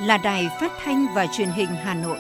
là Đài Phát thanh và Truyền hình Hà Nội.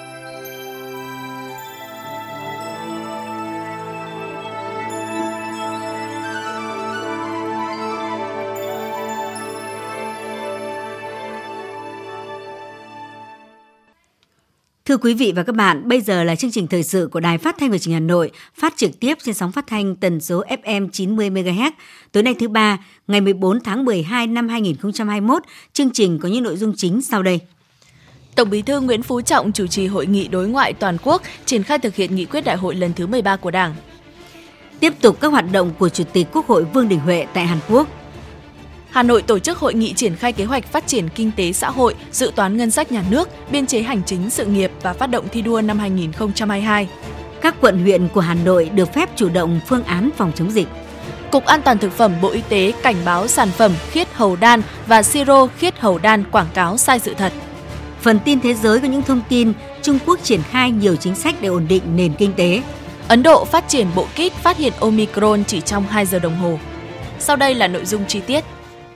Thưa quý vị và các bạn, bây giờ là chương trình thời sự của Đài Phát thanh và Truyền hình Hà Nội, phát trực tiếp trên sóng phát thanh tần số FM 90 MHz. Tối nay thứ ba, ngày 14 tháng 12 năm 2021, chương trình có những nội dung chính sau đây. Tổng Bí thư Nguyễn Phú Trọng chủ trì hội nghị đối ngoại toàn quốc triển khai thực hiện nghị quyết đại hội lần thứ 13 của Đảng. Tiếp tục các hoạt động của Chủ tịch Quốc hội Vương Đình Huệ tại Hàn Quốc. Hà Nội tổ chức hội nghị triển khai kế hoạch phát triển kinh tế xã hội, dự toán ngân sách nhà nước, biên chế hành chính sự nghiệp và phát động thi đua năm 2022. Các quận huyện của Hà Nội được phép chủ động phương án phòng chống dịch. Cục An toàn Thực phẩm Bộ Y tế cảnh báo sản phẩm khiết hầu đan và siro khiết hầu đan quảng cáo sai sự thật. Phần tin thế giới có những thông tin Trung Quốc triển khai nhiều chính sách để ổn định nền kinh tế. Ấn Độ phát triển bộ kit phát hiện Omicron chỉ trong 2 giờ đồng hồ. Sau đây là nội dung chi tiết.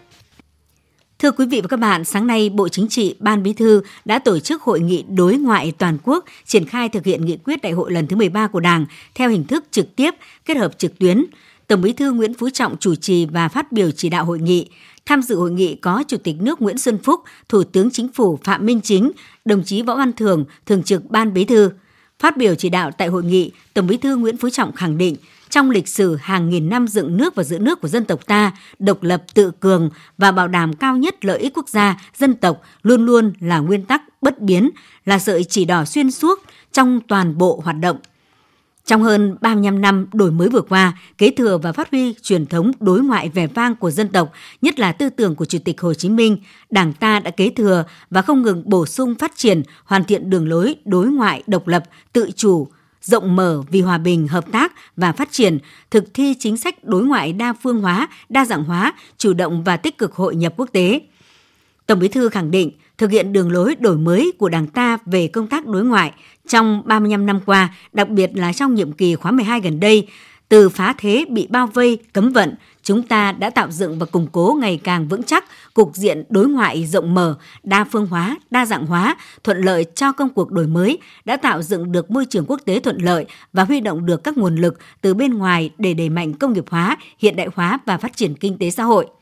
Thưa quý vị và các bạn, sáng nay Bộ Chính trị, Ban Bí thư đã tổ chức hội nghị đối ngoại toàn quốc triển khai thực hiện nghị quyết đại hội lần thứ 13 của Đảng theo hình thức trực tiếp kết hợp trực tuyến. Tổng Bí thư Nguyễn Phú Trọng chủ trì và phát biểu chỉ đạo hội nghị. Tham dự hội nghị có Chủ tịch nước Nguyễn Xuân Phúc, Thủ tướng Chính phủ Phạm Minh Chính, đồng chí Võ Văn Thưởng, Thường trực Ban Bí thư. Phát biểu chỉ đạo tại hội nghị, Tổng Bí thư Nguyễn Phú Trọng khẳng định trong lịch sử hàng nghìn năm dựng nước và giữ nước của dân tộc ta, độc lập tự cường và bảo đảm cao nhất lợi ích quốc gia, dân tộc luôn luôn là nguyên tắc bất biến, là sợi chỉ đỏ xuyên suốt trong toàn bộ hoạt động. Trong hơn 35 năm đổi mới vừa qua, kế thừa và phát huy truyền thống đối ngoại vẻ vang của dân tộc, nhất là tư tưởng của Chủ tịch Hồ Chí Minh, Đảng ta đã kế thừa và không ngừng bổ sung phát triển, hoàn thiện đường lối đối ngoại độc lập, tự chủ, rộng mở vì hòa bình, hợp tác và phát triển, thực thi chính sách đối ngoại đa phương hóa, đa dạng hóa, chủ động và tích cực hội nhập quốc tế. Tổng Bí thư khẳng định, thực hiện đường lối đổi mới của Đảng ta về công tác đối ngoại trong 35 năm qua, đặc biệt là trong nhiệm kỳ khóa 12 gần đây, từ phá thế bị bao vây, cấm vận, chúng ta đã tạo dựng và củng cố ngày càng vững chắc cục diện đối ngoại rộng mở, đa phương hóa, đa dạng hóa, thuận lợi cho công cuộc đổi mới, đã tạo dựng được môi trường quốc tế thuận lợi và huy động được các nguồn lực từ bên ngoài để đẩy mạnh công nghiệp hóa, hiện đại hóa và phát triển kinh tế xã hội.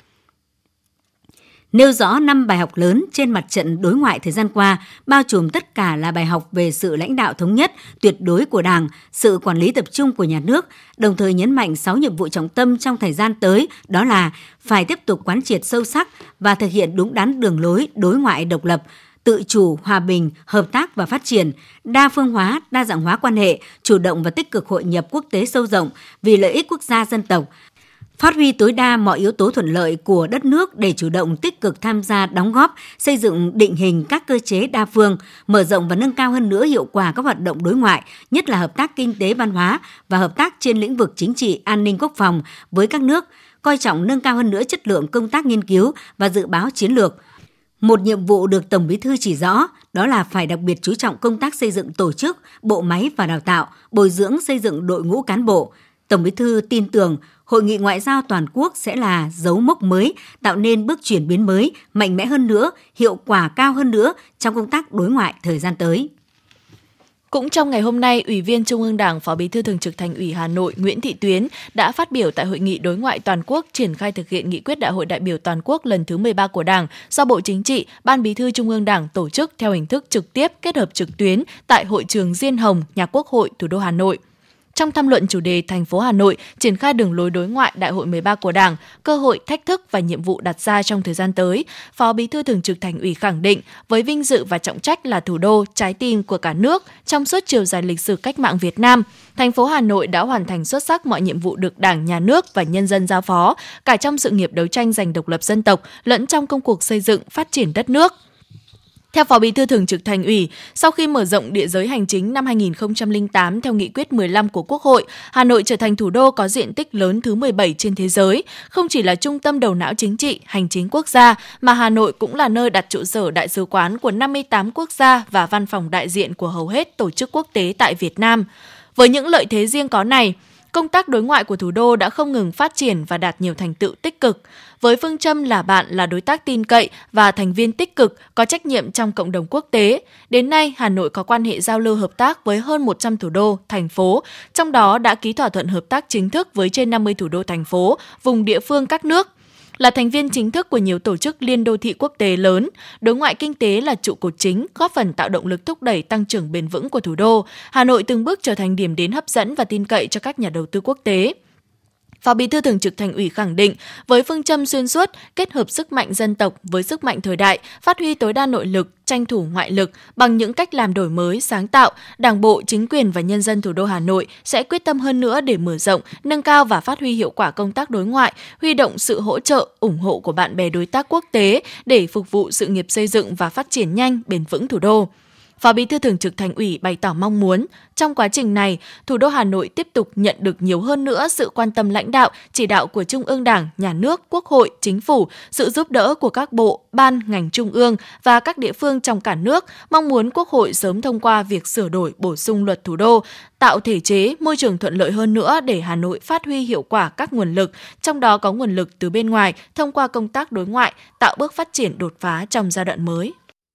Nêu rõ 5 bài học lớn trên mặt trận đối ngoại thời gian qua, bao trùm tất cả là bài học về sự lãnh đạo thống nhất, tuyệt đối của Đảng, sự quản lý tập trung của nhà nước, đồng thời nhấn mạnh 6 nhiệm vụ trọng tâm trong thời gian tới, đó là phải tiếp tục quán triệt sâu sắc và thực hiện đúng đắn đường lối đối ngoại độc lập, tự chủ, hòa bình, hợp tác và phát triển, đa phương hóa, đa dạng hóa quan hệ, chủ động và tích cực hội nhập quốc tế sâu rộng vì lợi ích quốc gia dân tộc, phát huy tối đa mọi yếu tố thuận lợi của đất nước để chủ động tích cực tham gia đóng góp, xây dựng định hình các cơ chế đa phương, mở rộng và nâng cao hơn nữa hiệu quả các hoạt động đối ngoại, nhất là hợp tác kinh tế văn hóa và hợp tác trên lĩnh vực chính trị, an ninh quốc phòng với các nước, coi trọng nâng cao hơn nữa chất lượng công tác nghiên cứu và dự báo chiến lược. Một nhiệm vụ được Tổng Bí thư chỉ rõ, đó là phải đặc biệt chú trọng công tác xây dựng tổ chức, bộ máy và đào tạo, bồi dưỡng xây dựng đội ngũ cán bộ. Tổng Bí thư tin tưởng Hội nghị ngoại giao toàn quốc sẽ là dấu mốc mới, tạo nên bước chuyển biến mới, mạnh mẽ hơn nữa, hiệu quả cao hơn nữa trong công tác đối ngoại thời gian tới. Cũng trong ngày hôm nay, Ủy viên Trung ương Đảng, Phó Bí thư Thường trực Thành ủy Hà Nội Nguyễn Thị Tuyến đã phát biểu tại Hội nghị đối ngoại toàn quốc triển khai thực hiện nghị quyết Đại hội đại biểu toàn quốc lần thứ 13 của Đảng do Bộ Chính trị, Ban Bí thư Trung ương Đảng tổ chức theo hình thức trực tiếp kết hợp trực tuyến tại Hội trường Diên Hồng, Nhà Quốc hội, thủ đô Hà Nội. Trong tham luận chủ đề thành phố Hà Nội triển khai đường lối đối ngoại Đại hội 13 của Đảng, cơ hội, thách thức và nhiệm vụ đặt ra trong thời gian tới, Phó Bí thư Thường trực Thành ủy khẳng định với vinh dự và trọng trách là thủ đô, trái tim của cả nước trong suốt chiều dài lịch sử cách mạng Việt Nam, thành phố Hà Nội đã hoàn thành xuất sắc mọi nhiệm vụ được Đảng, Nhà nước và nhân dân giao phó, cả trong sự nghiệp đấu tranh giành độc lập dân tộc lẫn trong công cuộc xây dựng, phát triển đất nước. Theo Phó Bí thư Thường trực Thành ủy, sau khi mở rộng địa giới hành chính năm 2008 theo nghị quyết 15 của Quốc hội, Hà Nội trở thành thủ đô có diện tích lớn thứ 17 trên thế giới. Không chỉ là trung tâm đầu não chính trị, hành chính quốc gia, mà Hà Nội cũng là nơi đặt trụ sở đại sứ quán của 58 quốc gia và văn phòng đại diện của hầu hết tổ chức quốc tế tại Việt Nam. Với những lợi thế riêng có này, công tác đối ngoại của thủ đô đã không ngừng phát triển và đạt nhiều thành tựu tích cực. Với phương châm là bạn là đối tác tin cậy và thành viên tích cực, có trách nhiệm trong cộng đồng quốc tế, đến nay Hà Nội có quan hệ giao lưu hợp tác với hơn 100 thủ đô, thành phố, trong đó đã ký thỏa thuận hợp tác chính thức với trên 50 thủ đô thành phố, vùng địa phương các nước. Là thành viên chính thức của nhiều tổ chức liên đô thị quốc tế lớn, đối ngoại kinh tế là trụ cột chính, góp phần tạo động lực thúc đẩy tăng trưởng bền vững của thủ đô. Hà Nội từng bước trở thành điểm đến hấp dẫn và tin cậy cho các nhà đầu tư quốc tế. Phó Bí thư Thường trực Thành ủy khẳng định, với phương châm xuyên suốt, kết hợp sức mạnh dân tộc với sức mạnh thời đại, phát huy tối đa nội lực, tranh thủ ngoại lực bằng những cách làm đổi mới, sáng tạo, Đảng bộ, chính quyền và nhân dân thủ đô Hà Nội sẽ quyết tâm hơn nữa để mở rộng, nâng cao và phát huy hiệu quả công tác đối ngoại, huy động sự hỗ trợ, ủng hộ của bạn bè đối tác quốc tế để phục vụ sự nghiệp xây dựng và phát triển nhanh, bền vững thủ đô. Phó Bí thư Thường trực Thành ủy bày tỏ mong muốn, trong quá trình này, thủ đô Hà Nội tiếp tục nhận được nhiều hơn nữa sự quan tâm lãnh đạo, chỉ đạo của Trung ương Đảng, Nhà nước, Quốc hội, Chính phủ, sự giúp đỡ của các bộ, ban, ngành trung ương và các địa phương trong cả nước, mong muốn Quốc hội sớm thông qua việc sửa đổi, bổ sung luật thủ đô, tạo thể chế, môi trường thuận lợi hơn nữa để Hà Nội phát huy hiệu quả các nguồn lực, trong đó có nguồn lực từ bên ngoài, thông qua công tác đối ngoại, tạo bước phát triển đột phá trong giai đoạn mới.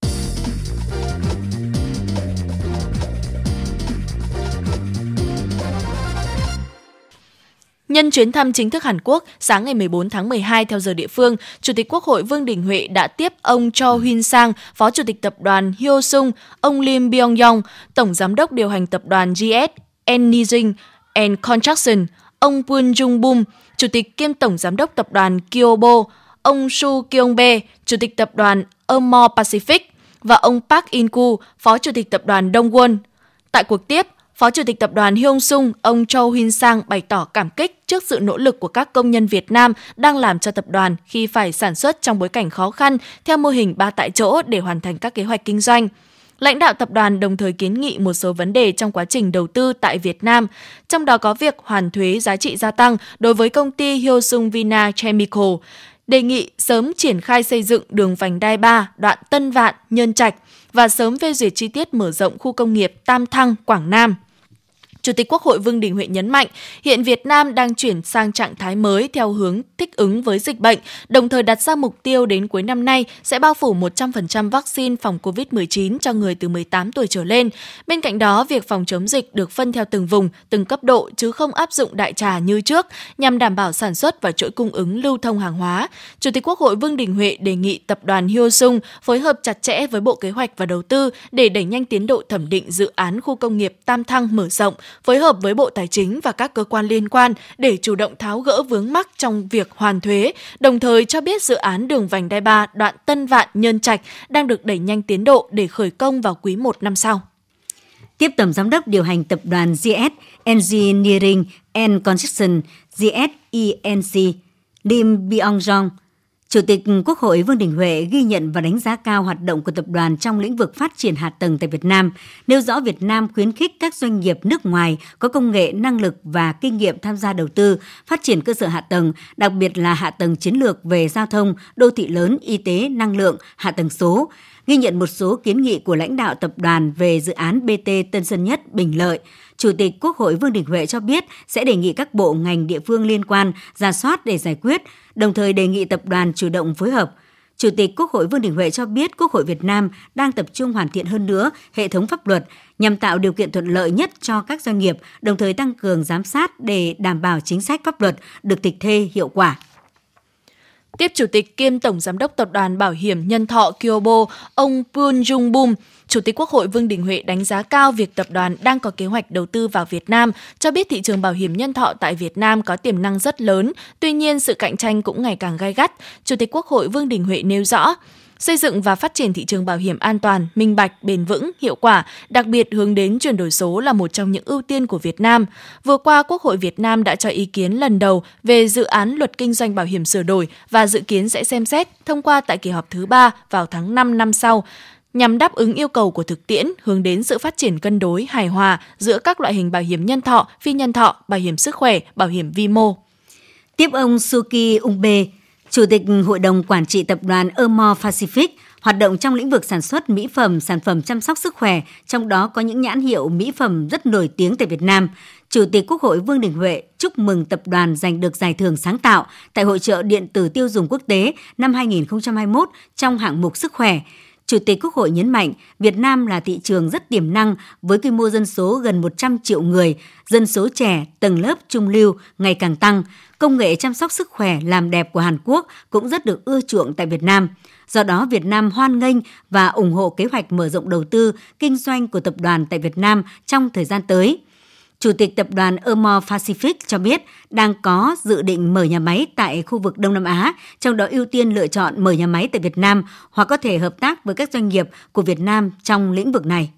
Nhân chuyến thăm chính thức Hàn Quốc, sáng ngày 14 tháng 12 theo giờ địa phương, Chủ tịch Quốc hội Vương Đình Huệ đã tiếp ông Cho Hyun Sang, Phó Chủ tịch Tập đoàn Hyosung, ông Lim Byung-yong, Tổng Giám đốc điều hành Tập đoàn GS Engineering and Construction, ông Poon Jung-bum, Chủ tịch kiêm Tổng Giám đốc Tập đoàn Kyobo, ông Su Kyung-bae, Chủ tịch Tập đoàn Amore Pacific và ông Park In-ku, Phó Chủ tịch Tập đoàn Dongwon. Tại cuộc tiếp, Phó Chủ tịch Tập đoàn Hyosung, ông Cho Hyun Sang bày tỏ cảm kích trước sự nỗ lực của các công nhân Việt Nam đang làm cho tập đoàn khi phải sản xuất trong bối cảnh khó khăn theo mô hình 3 tại chỗ để hoàn thành các kế hoạch kinh doanh. Lãnh đạo tập đoàn đồng thời kiến nghị một số vấn đề trong quá trình đầu tư tại Việt Nam, trong đó có việc hoàn thuế giá trị gia tăng đối với công ty Hyosung Vina Chemical, đề nghị sớm triển khai xây dựng đường vành đai 3 đoạn Tân Vạn, Nhơn Trạch và sớm phê duyệt chi tiết mở rộng khu công nghiệp Tam Thăng, Quảng Nam. Chủ tịch Quốc hội Vương Đình Huệ nhấn mạnh, hiện Việt Nam đang chuyển sang trạng thái mới theo hướng thích ứng với dịch bệnh, đồng thời đặt ra mục tiêu đến cuối năm nay sẽ bao phủ 100% vaccine phòng COVID-19 cho người từ 18 tuổi trở lên. Bên cạnh đó, việc phòng chống dịch được phân theo từng vùng, từng cấp độ chứ không áp dụng đại trà như trước, nhằm đảm bảo sản xuất và chuỗi cung ứng lưu thông hàng hóa. Chủ tịch Quốc hội Vương Đình Huệ đề nghị Tập đoàn Hyosung phối hợp chặt chẽ với Bộ Kế hoạch và Đầu tư để đẩy nhanh tiến độ thẩm định dự án khu công nghiệp Tam Thăng mở rộng, phối hợp với Bộ Tài chính và các cơ quan liên quan để chủ động tháo gỡ vướng mắc trong việc hoàn thuế, đồng thời cho biết dự án đường vành đai 3 đoạn Tân Vạn, Nhơn Trạch đang được đẩy nhanh tiến độ để khởi công vào quý 1 năm sau. Tiếp Tổng Giám đốc điều hành Tập đoàn GS Engineering and Construction GSENC Lim Byung-yong, Chủ tịch Quốc hội Vương Đình Huệ ghi nhận và đánh giá cao hoạt động của tập đoàn trong lĩnh vực phát triển hạ tầng tại Việt Nam, nêu rõ Việt Nam khuyến khích các doanh nghiệp nước ngoài có công nghệ, năng lực và kinh nghiệm tham gia đầu tư, phát triển cơ sở hạ tầng, đặc biệt là hạ tầng chiến lược về giao thông, đô thị lớn, y tế, năng lượng, hạ tầng số. Ghi nhận một số kiến nghị của lãnh đạo tập đoàn về dự án BT Tân Sơn Nhất, Bình Lợi, Chủ tịch Quốc hội Vương Đình Huệ cho biết sẽ đề nghị các bộ ngành địa phương liên quan rà soát để giải quyết, đồng thời đề nghị tập đoàn chủ động phối hợp. Chủ tịch Quốc hội Vương Đình Huệ cho biết Quốc hội Việt Nam đang tập trung hoàn thiện hơn nữa hệ thống pháp luật nhằm tạo điều kiện thuận lợi nhất cho các doanh nghiệp, đồng thời tăng cường giám sát để đảm bảo chính sách pháp luật được thực thi hiệu quả. Tiếp Chủ tịch kiêm Tổng Giám đốc Tập đoàn Bảo hiểm Nhân thọ Kyobo, ông Poon Jung-bum, Chủ tịch Quốc hội Vương Đình Huệ đánh giá cao việc tập đoàn đang có kế hoạch đầu tư vào Việt Nam, cho biết thị trường bảo hiểm nhân thọ tại Việt Nam có tiềm năng rất lớn, tuy nhiên sự cạnh tranh cũng ngày càng gay gắt. Chủ tịch Quốc hội Vương Đình Huệ nêu rõ, xây dựng và phát triển thị trường bảo hiểm an toàn, minh bạch, bền vững, hiệu quả, đặc biệt hướng đến chuyển đổi số là một trong những ưu tiên của Việt Nam. Vừa qua, Quốc hội Việt Nam đã cho ý kiến lần đầu về dự án luật kinh doanh bảo hiểm sửa đổi và dự kiến sẽ xem xét thông qua tại kỳ họp thứ 3 vào tháng 5 năm sau, nhằm đáp ứng yêu cầu của thực tiễn, hướng đến sự phát triển cân đối, hài hòa giữa các loại hình bảo hiểm nhân thọ, phi nhân thọ, bảo hiểm sức khỏe, bảo hiểm vi mô. Tiếp ông Suki Ungbe, Chủ tịch Hội đồng Quản trị Tập đoàn Amore Pacific, hoạt động trong lĩnh vực sản xuất mỹ phẩm, sản phẩm chăm sóc sức khỏe, trong đó có những nhãn hiệu mỹ phẩm rất nổi tiếng tại Việt Nam. Chủ tịch Quốc hội Vương Đình Huệ chúc mừng tập đoàn giành được giải thưởng sáng tạo tại Hội chợ điện tử tiêu dùng quốc tế năm 2021 trong hạng mục sức khỏe. Chủ tịch Quốc hội nhấn mạnh Việt Nam là thị trường rất tiềm năng với quy mô dân số gần 100 triệu người, dân số trẻ, tầng lớp trung lưu ngày càng tăng. Công nghệ chăm sóc sức khỏe làm đẹp của Hàn Quốc cũng rất được ưa chuộng tại Việt Nam. Do đó, Việt Nam hoan nghênh và ủng hộ kế hoạch mở rộng đầu tư, kinh doanh của tập đoàn tại Việt Nam trong thời gian tới. Chủ tịch tập đoàn Earmore Pacific cho biết đang có dự định mở nhà máy tại khu vực Đông Nam Á, trong đó ưu tiên lựa chọn mở nhà máy tại Việt Nam hoặc có thể hợp tác với các doanh nghiệp của Việt Nam trong lĩnh vực này.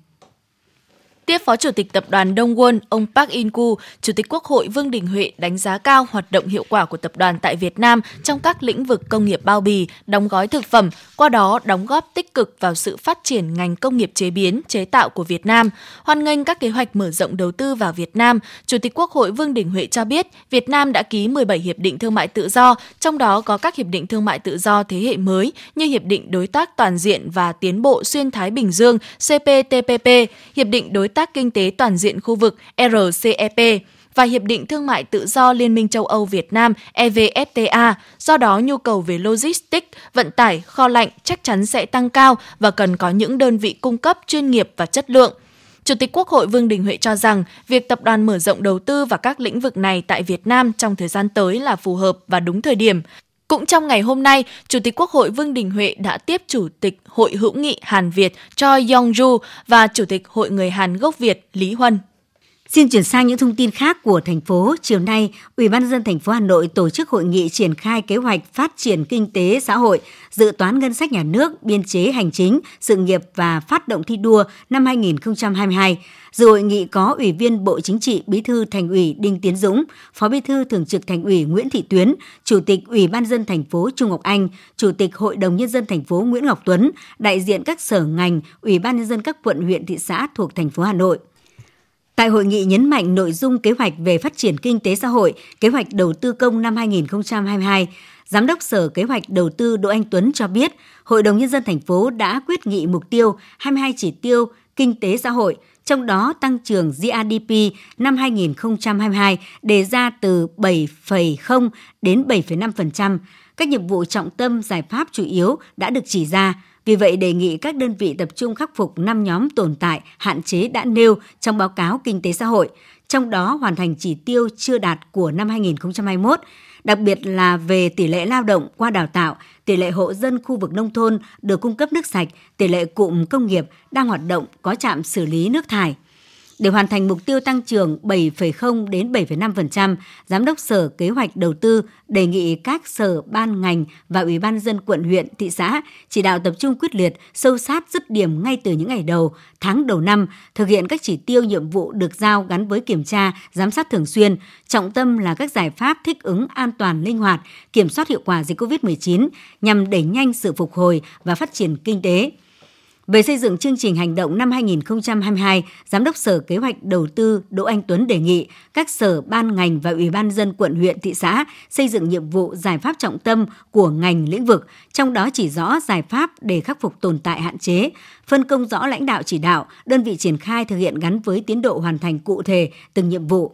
Tiếp Phó Chủ tịch Tập đoàn Dongwon, ông Park In-ku, Chủ tịch Quốc hội Vương Đình Huệ đánh giá cao hoạt động hiệu quả của tập đoàn tại Việt Nam trong các lĩnh vực công nghiệp bao bì, đóng gói thực phẩm, qua đó đóng góp tích cực vào sự phát triển ngành công nghiệp chế biến, chế tạo của Việt Nam. Hoan nghênh các kế hoạch mở rộng đầu tư vào Việt Nam, Chủ tịch Quốc hội Vương Đình Huệ cho biết Việt Nam đã ký 17 hiệp định thương mại tự do, trong đó có các hiệp định thương mại tự do thế hệ mới như Hiệp định Đối tác Toàn diện và Tiến bộ Xuyên Thái Bình Dương CPTPP, Hiệp định Đối tác Kinh tế Toàn diện khu vực RCEP và Hiệp định Thương mại Tự do Liên minh châu Âu Việt Nam EVFTA. Do đó, nhu cầu về logistics, vận tải, kho lạnh chắc chắn sẽ tăng cao và cần có những đơn vị cung cấp chuyên nghiệp và chất lượng. Chủ tịch Quốc hội Vương Đình Huệ cho rằng việc tập đoàn mở rộng đầu tư vào các lĩnh vực này tại Việt Nam trong thời gian tới là phù hợp và đúng thời điểm. Cũng trong ngày hôm nay, Chủ tịch Quốc hội Vương Đình Huệ đã tiếp Chủ tịch Hội hữu nghị Hàn Việt Choi Yong-ju và Chủ tịch Hội người Hàn gốc Việt Lý Huân. Xin chuyển sang những thông tin khác của thành phố. Chiều nay, Ủy ban nhân dân thành phố Hà Nội tổ chức hội nghị triển khai kế hoạch phát triển kinh tế xã hội, dự toán ngân sách nhà nước, biên chế hành chính, sự nghiệp và phát động thi đua năm 2022. Dự hội nghị có Ủy viên Bộ Chính trị, Bí thư Thành ủy Đinh Tiến Dũng, Phó Bí thư Thường trực Thành ủy Nguyễn Thị Tuyến, Chủ tịch Ủy ban nhân dân thành phố Trung Ngọc Anh, Chủ tịch Hội đồng nhân dân thành phố Nguyễn Ngọc Tuấn, đại diện các sở ngành, Ủy ban nhân dân các quận, huyện, thị xã thuộc thành phố Hà Nội. Tại hội nghị nhấn mạnh nội dung kế hoạch về phát triển kinh tế xã hội, kế hoạch đầu tư công năm 2022, Giám đốc Sở Kế hoạch Đầu tư Đỗ Anh Tuấn cho biết, Hội đồng Nhân dân thành phố đã quyết nghị mục tiêu 22 chỉ tiêu kinh tế xã hội, trong đó tăng trưởng GDP năm 2022 đề ra từ 7,0 đến 7,5%. Các nhiệm vụ trọng tâm, giải pháp chủ yếu đã được chỉ ra. Vì vậy, đề nghị các đơn vị tập trung khắc phục 5 nhóm tồn tại, hạn chế đã nêu trong báo cáo kinh tế xã hội, trong đó hoàn thành chỉ tiêu chưa đạt của năm 2021, đặc biệt là về tỷ lệ lao động qua đào tạo, tỷ lệ hộ dân khu vực nông thôn được cung cấp nước sạch, tỷ lệ cụm công nghiệp đang hoạt động có trạm xử lý nước thải. Để hoàn thành mục tiêu tăng trưởng 7,0 đến 7,5%, Giám đốc Sở Kế hoạch Đầu tư đề nghị các sở, ban, ngành và Ủy ban nhân dân quận, huyện, thị xã chỉ đạo tập trung quyết liệt, sâu sát, dứt điểm ngay từ những ngày đầu, tháng đầu năm, thực hiện các chỉ tiêu nhiệm vụ được giao gắn với kiểm tra, giám sát thường xuyên. Trọng tâm là các giải pháp thích ứng an toàn, linh hoạt, kiểm soát hiệu quả dịch COVID-19 nhằm đẩy nhanh sự phục hồi và phát triển kinh tế. Về xây dựng chương trình hành động năm 2022, Giám đốc Sở Kế hoạch Đầu tư Đỗ Anh Tuấn đề nghị các sở, ban, ngành và Ủy ban nhân dân quận, huyện, thị xã xây dựng nhiệm vụ, giải pháp trọng tâm của ngành lĩnh vực, trong đó chỉ rõ giải pháp để khắc phục tồn tại hạn chế, phân công rõ lãnh đạo chỉ đạo, đơn vị triển khai thực hiện gắn với tiến độ hoàn thành cụ thể từng nhiệm vụ.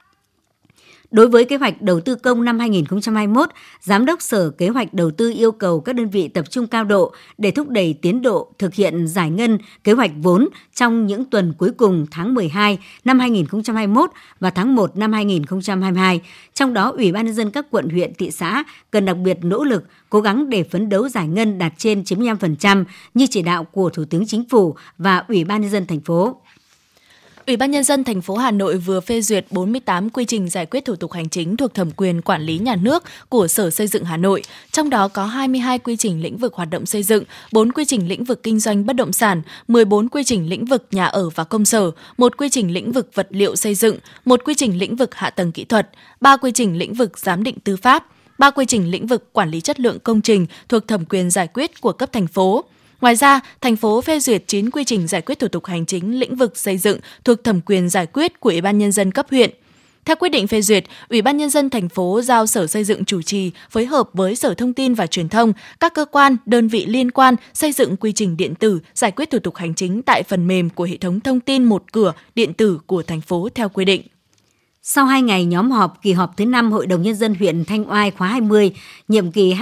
Đối với kế hoạch đầu tư công năm 2021, Giám đốc Sở Kế hoạch Đầu tư yêu cầu các đơn vị tập trung cao độ để thúc đẩy tiến độ thực hiện giải ngân kế hoạch vốn trong những tuần cuối cùng tháng 12 năm 2021 và tháng 1 năm 2022. Trong đó, Ủy ban nhân dân các quận, huyện, thị xã cần đặc biệt nỗ lực, cố gắng để phấn đấu giải ngân đạt trên 95% như chỉ đạo của Thủ tướng Chính phủ và Ủy ban nhân dân thành phố. Ủy ban nhân dân thành phố Hà Nội vừa phê duyệt 48 quy trình giải quyết thủ tục hành chính thuộc thẩm quyền quản lý nhà nước của Sở Xây dựng Hà Nội, trong đó có 22 quy trình lĩnh vực hoạt động xây dựng, 4 quy trình lĩnh vực kinh doanh bất động sản, 14 quy trình lĩnh vực nhà ở và công sở, 1 quy trình lĩnh vực vật liệu xây dựng, 1 quy trình lĩnh vực hạ tầng kỹ thuật, 3 quy trình lĩnh vực giám định tư pháp, 3 quy trình lĩnh vực quản lý chất lượng công trình thuộc thẩm quyền giải quyết của cấp thành phố. Ngoài ra, thành phố phê duyệt 9 quy trình giải quyết thủ tục hành chính lĩnh vực xây dựng thuộc thẩm quyền giải quyết của Ủy ban nhân dân cấp huyện. Theo quyết định phê duyệt, Ủy ban Nhân dân thành phố giao Sở Xây dựng chủ trì phối hợp với Sở Thông tin và Truyền thông, các cơ quan, đơn vị liên quan xây dựng quy trình điện tử, giải quyết thủ tục hành chính tại phần mềm của hệ thống thông tin một cửa điện tử của thành phố theo quy định. Sau 2 ngày nhóm họp kỳ họp thứ 5 Hội đồng Nhân dân huyện Thanh Oai khóa 20, nhiệm kỳ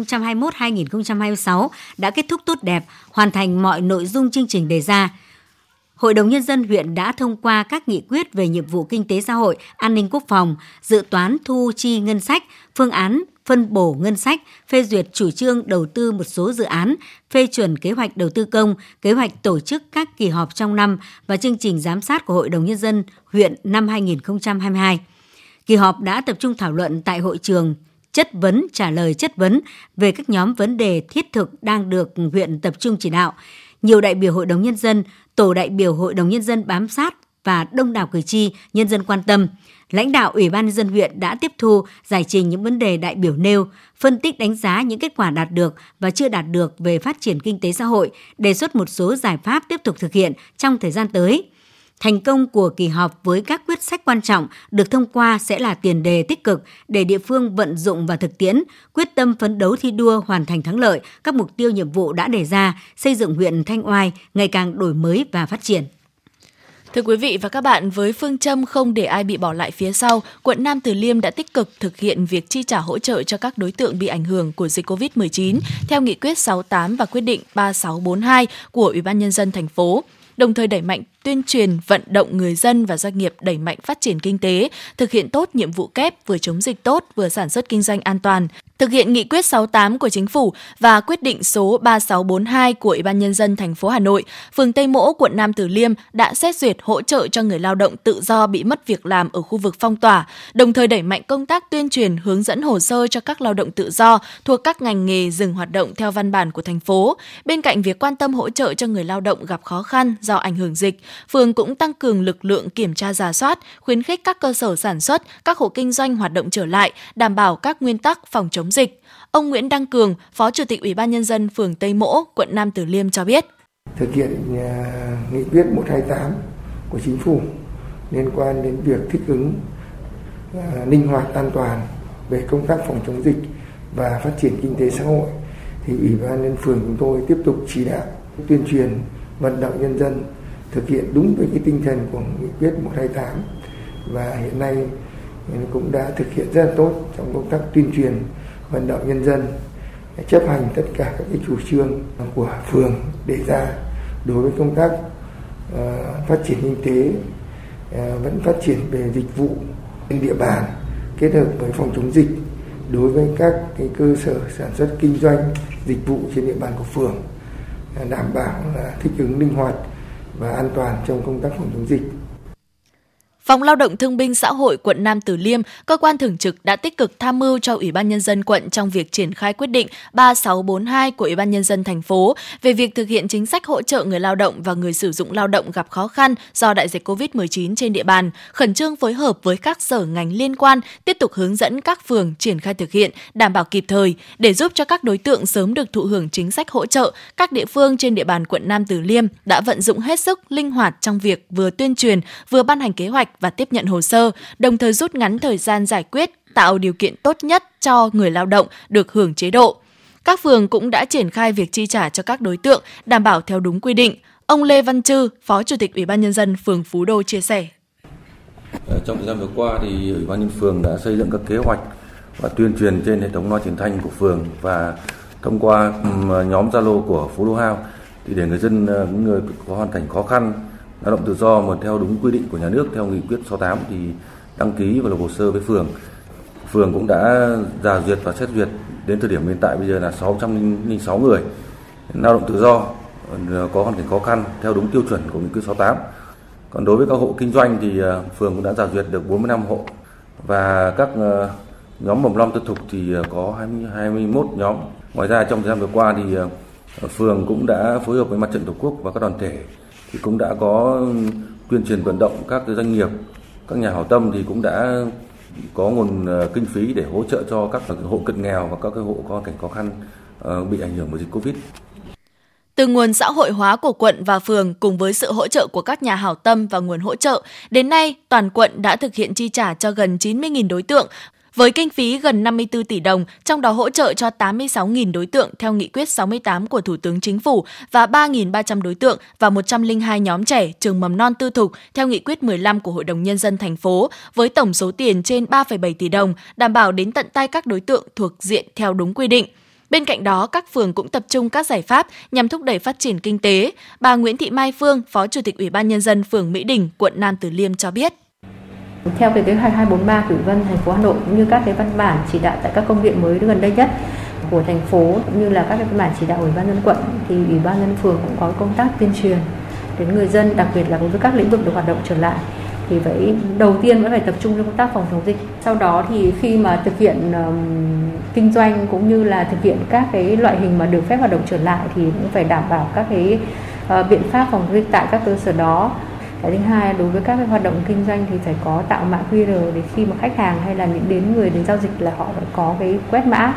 2021-2026 đã kết thúc tốt đẹp, hoàn thành mọi nội dung chương trình đề ra. Hội đồng Nhân dân huyện đã thông qua các nghị quyết về nhiệm vụ kinh tế xã hội, an ninh quốc phòng, dự toán thu chi ngân sách, phương án phân bổ ngân sách, phê duyệt chủ trương đầu tư một số dự án, phê chuẩn kế hoạch đầu tư công, kế hoạch tổ chức các kỳ họp trong năm và chương trình giám sát của Hội đồng Nhân dân huyện năm 2022. Kỳ họp đã tập trung thảo luận tại hội trường, chất vấn, trả lời chất vấn về các nhóm vấn đề thiết thực đang được huyện tập trung chỉ đạo. Nhiều đại biểu Hội đồng Nhân dân, tổ đại biểu Hội đồng Nhân dân bám sát và đông đảo cử tri, nhân dân quan tâm. Lãnh đạo Ủy ban Nhân dân huyện đã tiếp thu, giải trình những vấn đề đại biểu nêu, phân tích đánh giá những kết quả đạt được và chưa đạt được về phát triển kinh tế xã hội, đề xuất một số giải pháp tiếp tục thực hiện trong thời gian tới. Thành công của kỳ họp với các quyết sách quan trọng được thông qua sẽ là tiền đề tích cực để địa phương vận dụng và thực tiễn, quyết tâm phấn đấu thi đua hoàn thành thắng lợi các mục tiêu nhiệm vụ đã đề ra, xây dựng huyện Thanh Oai ngày càng đổi mới và phát triển. Thưa quý vị và các bạn, với phương châm không để ai bị bỏ lại phía sau, quận Nam Từ Liêm đã tích cực thực hiện việc chi trả hỗ trợ cho các đối tượng bị ảnh hưởng của dịch Covid-19 theo nghị quyết 68 và quyết định 3642 của Ủy ban Nhân dân thành phố, đồng thời đẩy mạnh tuyên truyền, vận động người dân và doanh nghiệp đẩy mạnh phát triển kinh tế, thực hiện tốt nhiệm vụ kép vừa chống dịch tốt vừa sản xuất kinh doanh an toàn. Thực hiện nghị quyết 68 của Chính phủ và quyết định số 3642 của Ủy ban Nhân dân thành phố Hà Nội, phường Tây Mỗ, quận Nam Từ Liêm đã xét duyệt hỗ trợ cho người lao động tự do bị mất việc làm ở khu vực phong tỏa, đồng thời đẩy mạnh công tác tuyên truyền hướng dẫn hồ sơ cho các lao động tự do thuộc các ngành nghề dừng hoạt động theo văn bản của thành phố. Bên cạnh việc quan tâm hỗ trợ cho người lao động gặp khó khăn do ảnh hưởng dịch, phường cũng tăng cường lực lượng kiểm tra rà soát, khuyến khích các cơ sở sản xuất, các hộ kinh doanh hoạt động trở lại, đảm bảo các nguyên tắc phòng chống dịch. Ông Nguyễn Đăng Cường, Phó Chủ tịch Ủy ban Nhân dân phường Tây Mỗ, quận Nam Từ Liêm cho biết. Thực hiện nghị quyết 128 của Chính phủ liên quan đến việc thích ứng linh hoạt an toàn về công tác phòng chống dịch và phát triển kinh tế xã hội, thì Ủy ban Nhân dân phường chúng tôi tiếp tục chỉ đạo tuyên truyền vận động nhân dân thực hiện đúng với cái tinh thần của nghị quyết 128 và hiện nay cũng đã thực hiện rất là tốt trong công tác tuyên truyền vận động nhân dân chấp hành tất cả các cái chủ trương của phường đề ra đối với công tác phát triển kinh tế, vẫn phát triển về dịch vụ trên địa bàn kết hợp với phòng chống dịch đối với các cái cơ sở sản xuất kinh doanh dịch vụ trên địa bàn của phường, đảm bảo là thích ứng linh hoạt và an toàn trong công tác phòng chống dịch. Phòng Lao động Thương binh Xã hội quận Nam Từ Liêm, cơ quan thường trực đã tích cực tham mưu cho Ủy ban Nhân dân quận trong việc triển khai quyết định 3642 của Ủy ban Nhân dân thành phố về việc thực hiện chính sách hỗ trợ người lao động và người sử dụng lao động gặp khó khăn do đại dịch Covid-19 trên địa bàn, khẩn trương phối hợp với các sở ngành liên quan, tiếp tục hướng dẫn các phường triển khai thực hiện, đảm bảo kịp thời để giúp cho các đối tượng sớm được thụ hưởng chính sách hỗ trợ. Các địa phương trên địa bàn quận Nam Từ Liêm đã vận dụng hết sức linh hoạt trong việc vừa tuyên truyền, vừa ban hành kế hoạch và tiếp nhận hồ sơ, đồng thời rút ngắn thời gian giải quyết, tạo điều kiện tốt nhất cho người lao động được hưởng chế độ. Các phường cũng đã triển khai việc chi trả cho các đối tượng đảm bảo theo đúng quy định. Ông Lê Văn Trư, Phó Chủ tịch Ủy ban Nhân dân phường Phú Đô chia sẻ. Trong thời gian vừa qua thì Ủy ban nhân dân phường đã xây dựng các kế hoạch và tuyên truyền trên hệ thống loa truyền thanh của phường và thông qua nhóm Zalo của Phú Đô House thì để người dân, những người có hoàn cảnh khó khăn, lao động tự do mà theo đúng quy định của nhà nước theo nghị quyết 68 thì đăng ký và nộp hồ sơ với phường. Phường cũng đã rà duyệt và xét duyệt đến thời điểm hiện tại bây giờ là 606 người lao động tự do có hoàn cảnh khó khăn theo đúng tiêu chuẩn của nghị quyết 68. Còn đối với các hộ kinh doanh thì phường cũng đã rà duyệt được 45 hộ và các nhóm mầm non tư thục thì có 21 nhóm. Ngoài ra trong thời gian vừa qua thì phường cũng đã phối hợp với Mặt trận Tổ quốc và các đoàn thể thì cũng đã có tuyên truyền vận động các doanh nghiệp, các nhà hảo tâm thì cũng đã có nguồn kinh phí để hỗ trợ cho các hộ cận nghèo và các hộ có hoàn cảnh khó khăn bị ảnh hưởng bởi dịch Covid. Từ nguồn xã hội hóa của quận và phường cùng với sự hỗ trợ của các nhà hảo tâm và nguồn hỗ trợ, đến nay toàn quận đã thực hiện chi trả cho gần 90.000 đối tượng với kinh phí gần 54 tỷ đồng, trong đó hỗ trợ cho 86.000 đối tượng theo nghị quyết 68 của Thủ tướng Chính phủ và 3.300 đối tượng và 102 nhóm trẻ trường mầm non tư thục theo nghị quyết 15 của Hội đồng Nhân dân thành phố với tổng số tiền trên 3,7 tỷ đồng, đảm bảo đến tận tay các đối tượng thuộc diện theo đúng quy định. Bên cạnh đó, các phường cũng tập trung các giải pháp nhằm thúc đẩy phát triển kinh tế. Bà Nguyễn Thị Mai Phương, Phó Chủ tịch Ủy ban Nhân dân phường Mỹ Đình, quận Nam Từ Liêm cho biết. Theo cái kế hoạch 243 của Ủy ban thành phố Hà Nội cũng như các cái văn bản chỉ đạo tại các công điện mới gần đây nhất của thành phố cũng như là các cái văn bản chỉ đạo Ủy ban nhân quận thì Ủy ban nhân phường cũng có công tác tuyên truyền đến người dân, đặc biệt là đối với các lĩnh vực được hoạt động trở lại. Thì phải đầu tiên vẫn phải tập trung cho công tác phòng chống dịch. Sau đó thì khi mà thực hiện kinh doanh cũng như là thực hiện các cái loại hình mà được phép hoạt động trở lại thì cũng phải đảm bảo các cái biện pháp phòng chống dịch tại các cơ sở đó. Cái thứ hai, đối với các cái hoạt động kinh doanh thì phải có tạo mã QR để khi mà khách hàng hay là những người đến giao dịch là họ phải có cái quét mã.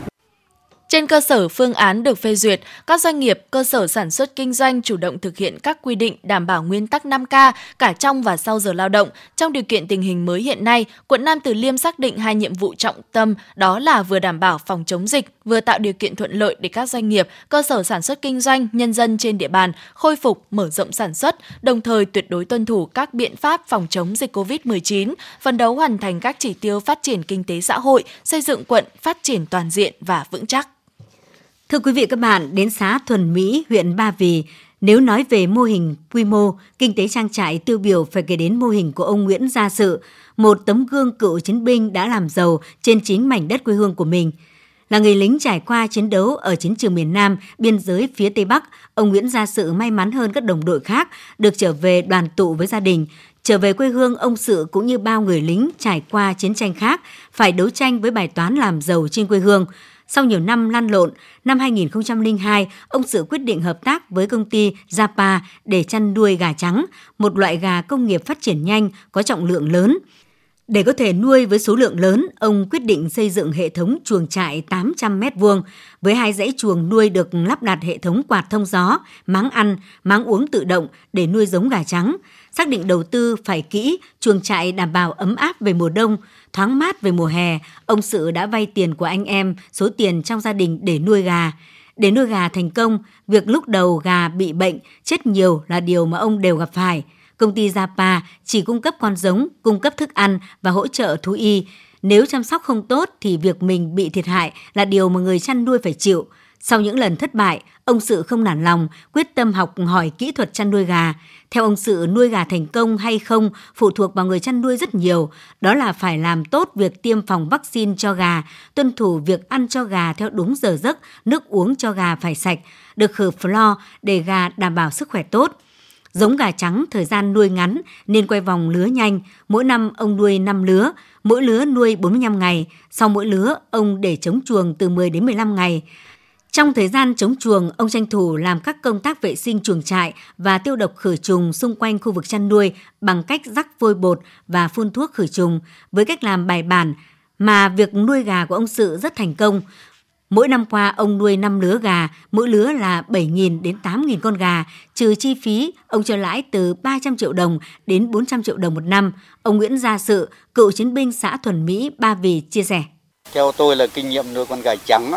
Trên cơ sở phương án được phê duyệt, các doanh nghiệp, cơ sở sản xuất kinh doanh chủ động thực hiện các quy định đảm bảo nguyên tắc 5K cả trong và sau giờ lao động. Trong điều kiện tình hình mới hiện nay, quận Nam Từ Liêm xác định 2 nhiệm vụ trọng tâm, đó là vừa đảm bảo phòng chống dịch, vừa tạo điều kiện thuận lợi để các doanh nghiệp, cơ sở sản xuất kinh doanh, nhân dân trên địa bàn khôi phục, mở rộng sản xuất, đồng thời tuyệt đối tuân thủ các biện pháp phòng chống dịch COVID-19, phấn đấu hoàn thành các chỉ tiêu phát triển kinh tế xã hội, xây dựng quận phát triển toàn diện và vững chắc. Thưa quý vị các bạn, đến xã Thuần Mỹ, huyện Ba Vì, nếu nói về mô hình quy mô, kinh tế trang trại tiêu biểu phải kể đến mô hình của ông Nguyễn Gia Sự, một tấm gương cựu chiến binh đã làm giàu trên chính mảnh đất quê hương của mình. Là người lính trải qua chiến đấu ở chiến trường miền Nam, biên giới phía Tây Bắc, ông Nguyễn Gia Sự may mắn hơn các đồng đội khác được trở về đoàn tụ với gia đình. Trở về quê hương, ông Sự cũng như bao người lính trải qua chiến tranh khác phải đấu tranh với bài toán làm giàu trên quê hương. Sau nhiều năm lăn lộn, năm 2002, ông Sự quyết định hợp tác với công ty Zapa để chăn nuôi gà trắng, một loại gà công nghiệp phát triển nhanh, có trọng lượng lớn. Để có thể nuôi với số lượng lớn, ông quyết định xây dựng hệ thống chuồng trại 800 m2 với 2 dãy chuồng nuôi được lắp đặt hệ thống quạt thông gió, máng ăn, máng uống tự động để nuôi giống gà trắng. Xác định đầu tư phải kỹ, chuồng trại đảm bảo ấm áp về mùa đông, thoáng mát về mùa hè. Ông Sự đã vay tiền của anh em, số tiền trong gia đình để nuôi gà. Để nuôi gà thành công, việc lúc đầu gà bị bệnh, chết nhiều là điều mà ông đều gặp phải. Công ty Zapa chỉ cung cấp con giống, cung cấp thức ăn và hỗ trợ thú y. Nếu chăm sóc không tốt thì việc mình bị thiệt hại là điều mà người chăn nuôi phải chịu. Sau những lần thất bại, ông Sự không nản lòng, quyết tâm học hỏi kỹ thuật chăn nuôi gà. Theo ông Sự, nuôi gà thành công hay không phụ thuộc vào người chăn nuôi rất nhiều. Đó là phải làm tốt việc tiêm phòng vaccine cho gà, tuân thủ việc ăn cho gà theo đúng giờ giấc, nước uống cho gà phải sạch, được khử flo để gà đảm bảo sức khỏe tốt. Giống gà trắng thời gian nuôi ngắn nên quay vòng lứa nhanh. Mỗi năm ông nuôi 5 lứa, mỗi lứa nuôi 45 ngày. Sau mỗi lứa, ông để trống chuồng từ 10 đến 15 ngày. Trong thời gian trống chuồng, ông tranh thủ làm các công tác vệ sinh chuồng trại và tiêu độc khử trùng xung quanh khu vực chăn nuôi bằng cách rắc vôi bột và phun thuốc khử trùng. Với cách làm bài bản mà việc nuôi gà của ông Sự rất thành công. Mỗi năm qua, ông nuôi 5 lứa gà, mỗi lứa là 7.000 đến 8.000 con gà. Trừ chi phí, ông cho lãi từ 300 triệu đồng đến 400 triệu đồng một năm. Ông Nguyễn Gia Sự, cựu chiến binh xã Thuần Mỹ, Ba Vì chia sẻ. Theo tôi là kinh nghiệm nuôi con gà trắng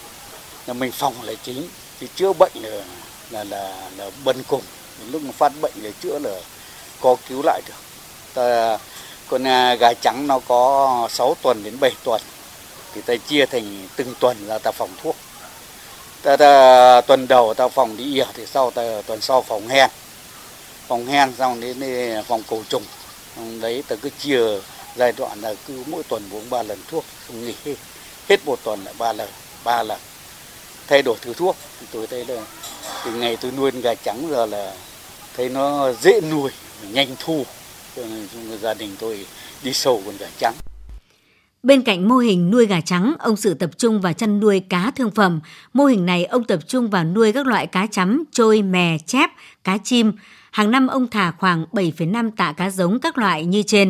là mình phòng là chính, thì chữa bệnh là bần cùng. Lúc mà phát bệnh thì chữa là có cứu lại được. Con gà trắng nó có 6 tuần đến 7 tuần. Thì ta chia thành từng tuần là ta phòng thuốc. Tuần đầu ta phòng đi ỉa, thì tuần sau phòng hen. Phòng hen xong đến phòng cổ trùng. Đấy ta cứ chia giai đoạn là cứ mỗi tuần uống 3 lần thuốc, không nghỉ hết một tuần lại 3 lần. Thay đổi thứ thuốc. Tôi thấy là từ ngày tôi nuôi gà trắng giờ là thấy nó dễ nuôi, nhanh thu. Cho nên gia đình tôi đi sâu con gà trắng. Bên cạnh mô hình nuôi gà trắng, ông Sự tập trung vào chăn nuôi cá thương phẩm. Mô hình này ông tập trung vào nuôi các loại cá chấm, trôi, mè, chép, cá chim. Hàng năm ông thả khoảng 7,5 tạ cá giống các loại như trên.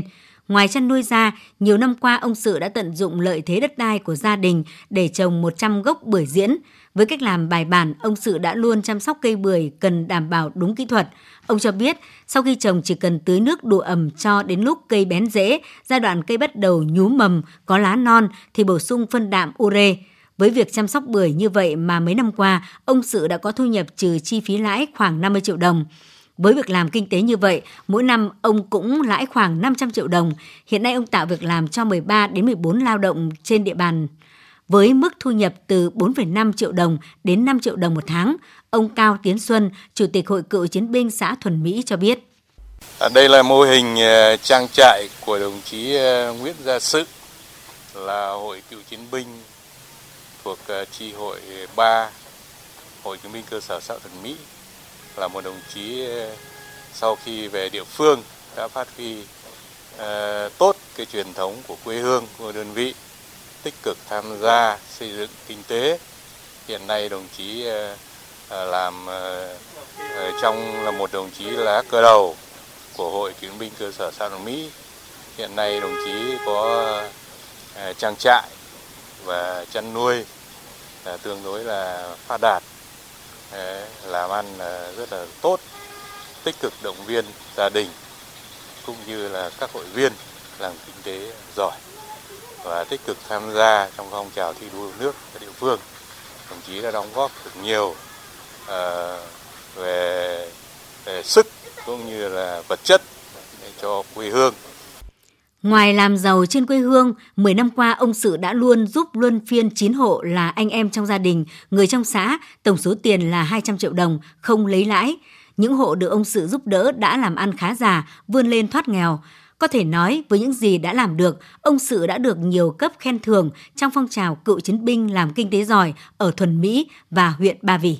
Ngoài chăn nuôi ra, nhiều năm qua ông Sự đã tận dụng lợi thế đất đai của gia đình để trồng 100 gốc bưởi diễn. Với cách làm bài bản, ông Sự đã luôn chăm sóc cây bưởi cần đảm bảo đúng kỹ thuật. Ông cho biết, sau khi trồng chỉ cần tưới nước đủ ẩm cho đến lúc cây bén rễ, giai đoạn cây bắt đầu nhú mầm, có lá non thì bổ sung phân đạm ure. Với việc chăm sóc bưởi như vậy mà mấy năm qua, ông Sự đã có thu nhập trừ chi phí lãi khoảng 50 triệu đồng. Với việc làm kinh tế như vậy, mỗi năm ông cũng lãi khoảng 500 triệu đồng. Hiện nay ông tạo việc làm cho 13 đến 14 lao động trên địa bàn, với mức thu nhập từ 4,5 triệu đồng đến 5 triệu đồng một tháng. Ông Cao Tiến Xuân, Chủ tịch Hội Cựu Chiến binh xã Thuần Mỹ cho biết. Đây là mô hình trang trại của đồng chí Nguyễn Gia Sự, là Hội Cựu Chiến binh thuộc chi hội 3, Hội Chiến binh cơ sở xã Thuần Mỹ. Là một đồng chí sau khi về địa phương đã phát huy tốt cái truyền thống của quê hương, của đơn vị, tích cực tham gia xây dựng kinh tế. Hiện nay đồng chí làm trong là một đồng chí lá cờ đầu của Hội Chiến binh cơ sở xã Thuần Mỹ. Hiện nay đồng chí có trang trại và chăn nuôi tương đối là phát đạt, làm ăn rất là tốt, tích cực động viên gia đình cũng như là các hội viên làm kinh tế giỏi và tích cực tham gia trong phong trào thi đua nước ở địa phương. Đồng chí đã đóng góp được nhiều về sức cũng như là vật chất cho quê hương. Ngoài làm giàu trên quê hương, 10 năm qua ông Sự đã luôn giúp luân phiên 9 hộ là anh em trong gia đình, người trong xã, tổng số tiền là 200 triệu đồng, không lấy lãi. Những hộ được ông Sự giúp đỡ đã làm ăn khá giả, vươn lên thoát nghèo. Có thể nói với những gì đã làm được, ông Sự đã được nhiều cấp khen thưởng trong phong trào cựu chiến binh làm kinh tế giỏi ở Thuần Mỹ và huyện Ba Vì.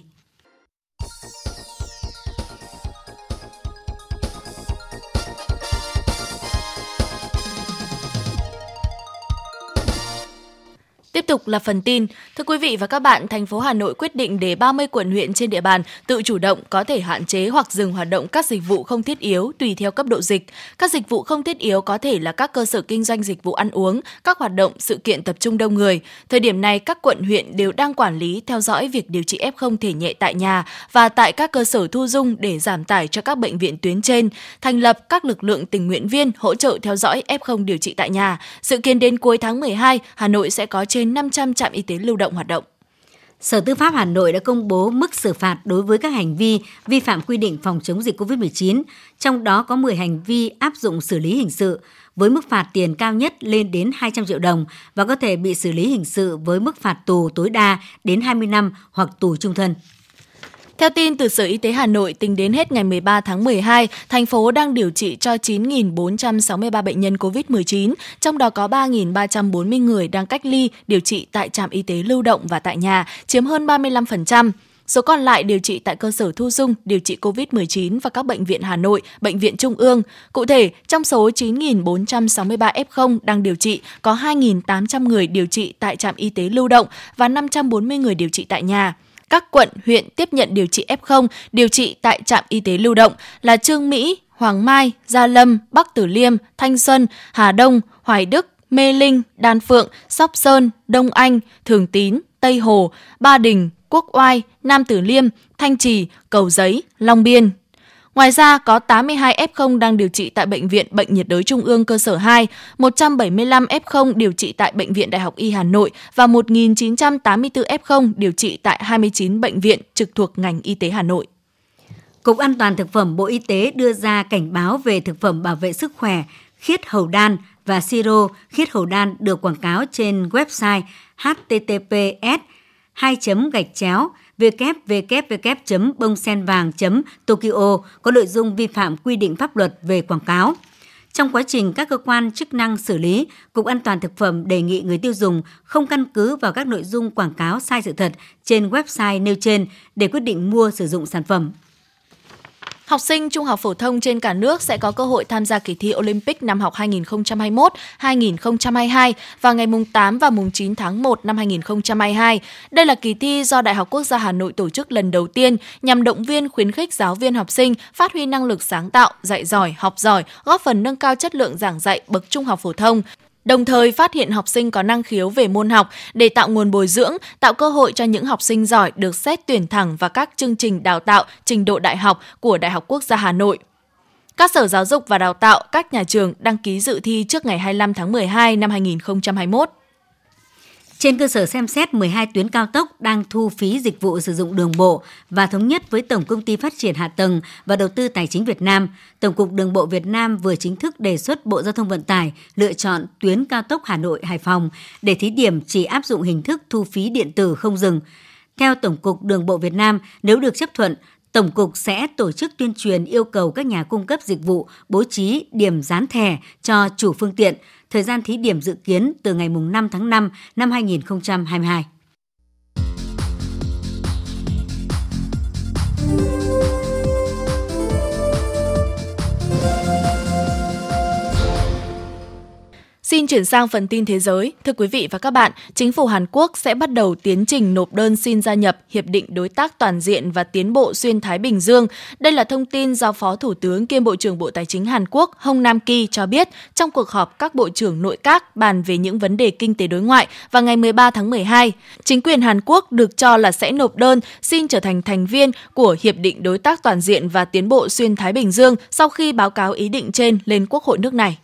Tiếp tục là phần tin. Thưa quý vị và các bạn, thành phố Hà Nội quyết định để 30 quận huyện trên địa bàn tự chủ động có thể hạn chế hoặc dừng hoạt động các dịch vụ không thiết yếu tùy theo cấp độ dịch. Các dịch vụ không thiết yếu có thể là các cơ sở kinh doanh dịch vụ ăn uống, các hoạt động sự kiện tập trung đông người. Thời điểm này, các quận huyện đều đang quản lý, theo dõi việc điều trị F0 thể nhẹ tại nhà và tại các cơ sở thu dung để giảm tải cho các bệnh viện tuyến trên, thành lập các lực lượng tình nguyện viên hỗ trợ theo dõi F0 điều trị tại nhà. Dự kiến đến cuối tháng 12, Hà Nội sẽ có trên 500 trạm y tế lưu động hoạt động. Sở Tư pháp Hà Nội đã công bố mức xử phạt đối với các hành vi vi phạm quy định phòng chống dịch COVID-19, trong đó có 10 hành vi áp dụng xử lý hình sự, với mức phạt tiền cao nhất lên đến 200 triệu đồng và có thể bị xử lý hình sự với mức phạt tù tối đa đến 20 năm hoặc tù chung thân. Theo tin từ Sở Y tế Hà Nội, tính đến hết ngày 13 tháng 12, thành phố đang điều trị cho 9.463 bệnh nhân COVID-19, trong đó có 3.340 người đang cách ly, điều trị tại trạm y tế lưu động và tại nhà, chiếm hơn 35%. Số còn lại điều trị tại cơ sở thu dung, điều trị COVID-19 và các bệnh viện Hà Nội, bệnh viện Trung ương. Cụ thể, trong số 9.463 F0 đang điều trị, có 2.800 người điều trị tại trạm y tế lưu động và 540 người điều trị tại nhà. Các quận, huyện tiếp nhận điều trị F0, điều trị tại trạm y tế lưu động là Chương Mỹ, Hoàng Mai, Gia Lâm, Bắc Từ Liêm, Thanh Xuân, Hà Đông, Hoài Đức, Mê Linh, Đan Phượng, Sóc Sơn, Đông Anh, Thường Tín, Tây Hồ, Ba Đình, Quốc Oai, Nam Từ Liêm, Thanh Trì, Cầu Giấy, Long Biên. Ngoài ra, có 82 F0 đang điều trị tại Bệnh viện Bệnh nhiệt đới Trung ương cơ sở 2, 175 F0 điều trị tại Bệnh viện Đại học Y Hà Nội và 1.984 F0 điều trị tại 29 bệnh viện trực thuộc ngành y tế Hà Nội. Cục An toàn Thực phẩm Bộ Y tế đưa ra cảnh báo về thực phẩm bảo vệ sức khỏe khiết hầu đan và siro khiết hầu đan được quảng cáo trên website https://www.bongsenvang.tokyo có nội dung vi phạm quy định pháp luật về quảng cáo. Trong quá trình các cơ quan chức năng xử lý, Cục An toàn Thực phẩm đề nghị người tiêu dùng không căn cứ vào các nội dung quảng cáo sai sự thật trên website nêu trên để quyết định mua sử dụng sản phẩm. Học sinh trung học phổ thông trên cả nước sẽ có cơ hội tham gia kỳ thi Olympic năm học 2021-2022 vào ngày 8 và 9 tháng 1 năm 2022. Đây là kỳ thi do Đại học Quốc gia Hà Nội tổ chức lần đầu tiên nhằm động viên khuyến khích giáo viên học sinh phát huy năng lực sáng tạo, dạy giỏi, học giỏi, góp phần nâng cao chất lượng giảng dạy bậc trung học phổ thông. Đồng thời phát hiện học sinh có năng khiếu về môn học để tạo nguồn bồi dưỡng, tạo cơ hội cho những học sinh giỏi được xét tuyển thẳng vào các chương trình đào tạo trình độ đại học của Đại học Quốc gia Hà Nội. Các sở giáo dục và đào tạo, các nhà trường đăng ký dự thi trước ngày 25 tháng 12 năm 2021. Trên cơ sở xem xét 12 tuyến cao tốc đang thu phí dịch vụ sử dụng đường bộ và thống nhất với Tổng Công ty Phát triển Hạ tầng và Đầu tư Tài chính Việt Nam, Tổng cục Đường bộ Việt Nam vừa chính thức đề xuất Bộ Giao thông Vận tải lựa chọn tuyến cao tốc Hà Nội - Hải Phòng để thí điểm chỉ áp dụng hình thức thu phí điện tử không dừng. Theo Tổng cục Đường bộ Việt Nam, nếu được chấp thuận, Tổng cục sẽ tổ chức tuyên truyền yêu cầu các nhà cung cấp dịch vụ bố trí điểm dán thẻ cho chủ phương tiện. Thời gian thí điểm dự kiến từ ngày 5 tháng 5 năm 2022. Xin chuyển sang phần tin thế giới. Thưa quý vị và các bạn, chính phủ Hàn Quốc sẽ bắt đầu tiến trình nộp đơn xin gia nhập Hiệp định Đối tác Toàn diện và Tiến bộ Xuyên Thái Bình Dương. Đây là thông tin do Phó Thủ tướng kiêm Bộ trưởng Bộ Tài chính Hàn Quốc Hong Nam-ki cho biết trong cuộc họp các bộ trưởng nội các bàn về những vấn đề kinh tế đối ngoại vào ngày 13 tháng 12. Chính quyền Hàn Quốc được cho là sẽ nộp đơn xin trở thành thành viên của Hiệp định Đối tác Toàn diện và Tiến bộ Xuyên Thái Bình Dương sau khi báo cáo ý định trên lên Quốc hội nước này.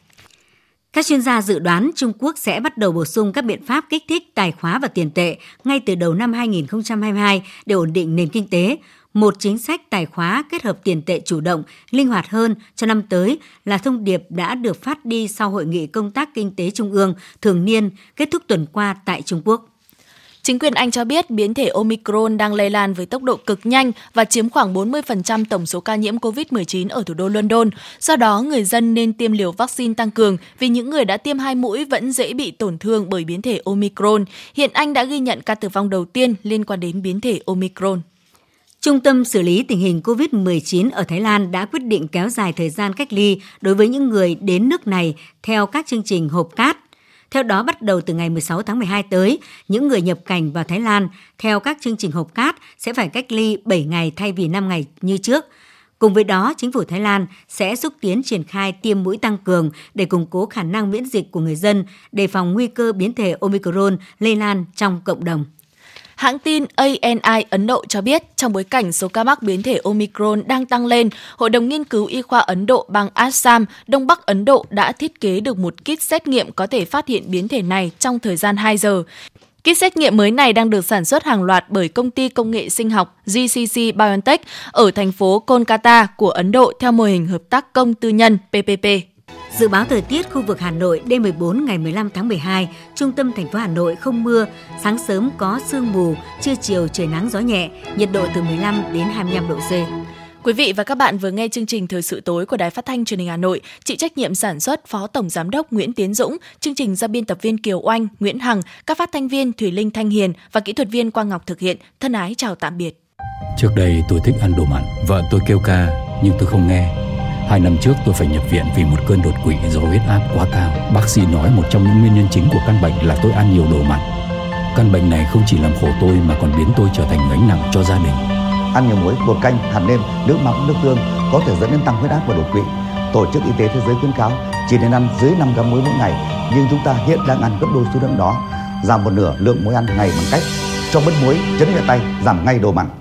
Các chuyên gia dự đoán Trung Quốc sẽ bắt đầu bổ sung các biện pháp kích thích tài khóa và tiền tệ ngay từ đầu năm 2022 để ổn định nền kinh tế. Một chính sách tài khóa kết hợp tiền tệ chủ động, linh hoạt hơn cho năm tới là thông điệp đã được phát đi sau Hội nghị Công tác Kinh tế Trung ương thường niên kết thúc tuần qua tại Trung Quốc. Chính quyền Anh cho biết biến thể Omicron đang lây lan với tốc độ cực nhanh và chiếm khoảng 40% tổng số ca nhiễm COVID-19 ở thủ đô London. Do đó, người dân nên tiêm liều vaccine tăng cường vì những người đã tiêm 2 mũi vẫn dễ bị tổn thương bởi biến thể Omicron. Hiện Anh đã ghi nhận ca tử vong đầu tiên liên quan đến biến thể Omicron. Trung tâm xử lý tình hình COVID-19 ở Thái Lan đã quyết định kéo dài thời gian cách ly đối với những người đến nước này theo các chương trình hộp cát. Theo đó, bắt đầu từ ngày 16 tháng 12 tới, những người nhập cảnh vào Thái Lan theo các chương trình hộp cát sẽ phải cách ly 7 ngày thay vì 5 ngày như trước. Cùng với đó, chính phủ Thái Lan sẽ xúc tiến triển khai tiêm mũi tăng cường để củng cố khả năng miễn dịch của người dân, đề phòng nguy cơ biến thể Omicron lây lan trong cộng đồng. Hãng tin ANI Ấn Độ cho biết, trong bối cảnh số ca mắc biến thể Omicron đang tăng lên, Hội đồng Nghiên cứu Y khoa Ấn Độ bang Assam, Đông Bắc Ấn Độ đã thiết kế được một kit xét nghiệm có thể phát hiện biến thể này trong thời gian 2 giờ. Kit xét nghiệm mới này đang được sản xuất hàng loạt bởi công ty công nghệ sinh học GCC Biotech ở thành phố Kolkata của Ấn Độ theo mô hình hợp tác công tư nhân PPP. Dự báo thời tiết khu vực Hà Nội đêm 14 ngày 15 tháng 12, trung tâm thành phố Hà Nội không mưa, sáng sớm có sương mù, trưa chiều trời nắng gió nhẹ, nhiệt độ từ 15 đến 25 độ C. Quý vị và các bạn vừa nghe chương trình Thời sự tối của Đài Phát thanh Truyền hình Hà Nội, chịu trách nhiệm sản xuất Phó Tổng Giám đốc Nguyễn Tiến Dũng, chương trình do biên tập viên Kiều Oanh, Nguyễn Hằng, các phát thanh viên Thủy Linh, Thanh Hiền và kỹ thuật viên Quang Ngọc thực hiện. Thân ái chào tạm biệt. Trước đây tôi thích ăn đồ mặn, vợ tôi kêu ca nhưng tôi không nghe. 2 năm trước tôi phải nhập viện vì một cơn đột quỵ do huyết áp quá cao. Bác sĩ nói một trong những nguyên nhân chính của căn bệnh là tôi ăn nhiều đồ mặn. Căn bệnh này không chỉ làm khổ tôi mà còn biến tôi trở thành gánh nặng cho gia đình. Ăn nhiều muối, bột canh, hạt nêm, nước mắm, nước tương có thể dẫn đến tăng huyết áp và đột quỵ. Tổ chức Y tế Thế giới khuyến cáo chỉ nên ăn dưới 5 gram muối mỗi ngày, nhưng chúng ta hiện đang ăn gấp đôi số lượng đó. Giảm một nửa lượng muối ăn ngày bằng cách cho bớt muối, chấn nhẹ tay, giảm ngay đồ mặn.